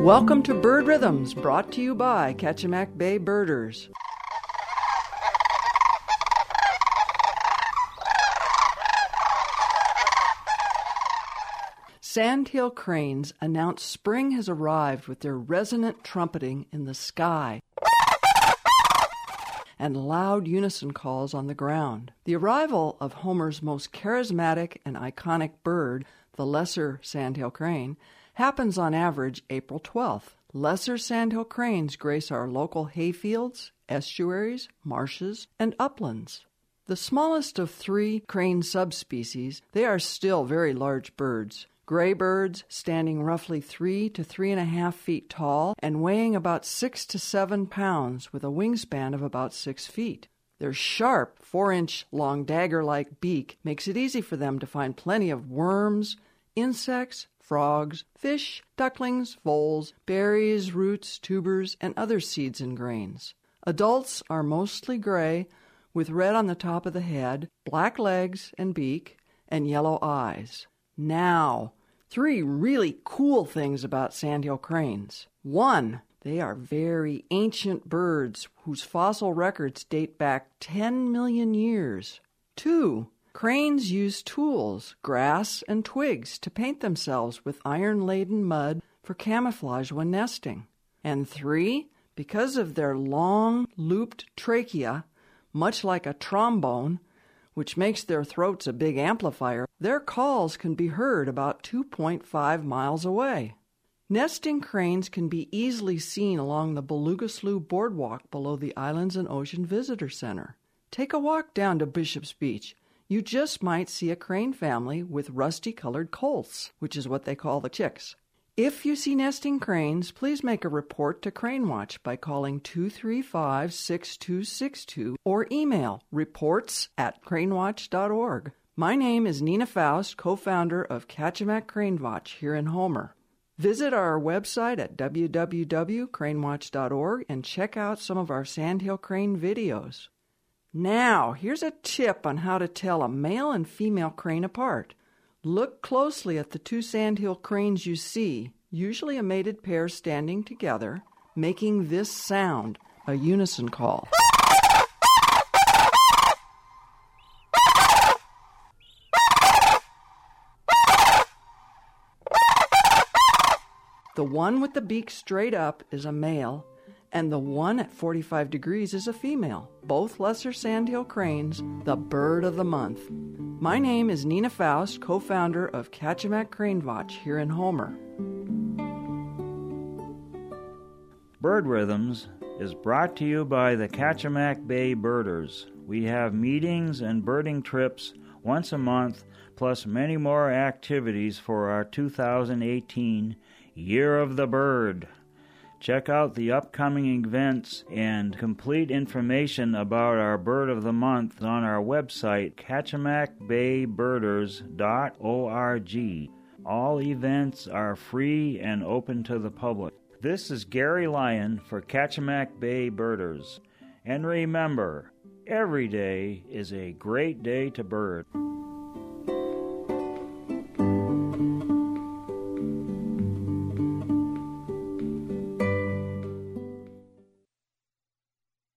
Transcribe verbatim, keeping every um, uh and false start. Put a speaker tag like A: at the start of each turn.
A: Welcome to Bird Rhythms, brought to you by Kachemak Bay Birders. Sandhill cranes announce spring has arrived with their resonant trumpeting in the sky and loud unison calls on the ground. The arrival of Homer's most charismatic and iconic bird, the lesser sandhill crane, happens on average April twelfth. Lesser sandhill cranes grace our local hayfields, estuaries, marshes, and uplands. The smallest of three crane subspecies, they are still very large birds. Gray birds standing roughly three to three and a half feet tall and weighing about six to seven pounds with a wingspan of about six feet. Their sharp, four-inch long dagger-like beak makes it easy for them to find plenty of worms, insects, frogs, fish, ducklings, voles, berries, roots, tubers, and other seeds and grains. Adults are mostly gray, with red on the top of the head, black legs and beak, and yellow eyes. Now, three really cool things about sandhill cranes. One, they are very ancient birds whose fossil records date back ten million years. Two, cranes use tools, grass, and twigs to paint themselves with iron-laden mud for camouflage when nesting. And three, because of their long, looped trachea, much like a trombone, which makes their throats a big amplifier, their calls can be heard about two point five miles away. Nesting cranes can be easily seen along the Beluga Slough Boardwalk below the Islands and Ocean Visitor Center. Take a walk down to Bishop's Beach. You just might see a crane family with rusty-colored colts, which is what they call the chicks. If you see nesting cranes, please make a report to Crane Watch by calling two three five, six two six two or email reports at cranewatch dot org. My name is Nina Faust, co-founder of Kachemak Crane Watch here in Homer. Visit our website at w w w dot crane watch dot org and check out some of our sandhill crane videos. Now, here's a tip on how to tell a male and female crane apart. Look closely at the two sandhill cranes you see, usually a mated pair standing together, making this sound, a unison call. The one with the beak straight up is a male, and the one at forty-five degrees is a female, both lesser sandhill cranes, the bird of the month. My name is Nina Faust, co-founder of Kachemak Crane Watch here in Homer.
B: Bird Rhythms is brought to you by the Kachemak Bay Birders. We have meetings and birding trips once a month, plus many more activities for our two thousand eighteen Year of the Bird. Check out the upcoming events and complete information about our Bird of the Month on our website, kachemak bay birders dot org. All events are free and open to the public. This is Gary Lyon for Kachemak Bay Birders. And remember, every day is a great day to bird.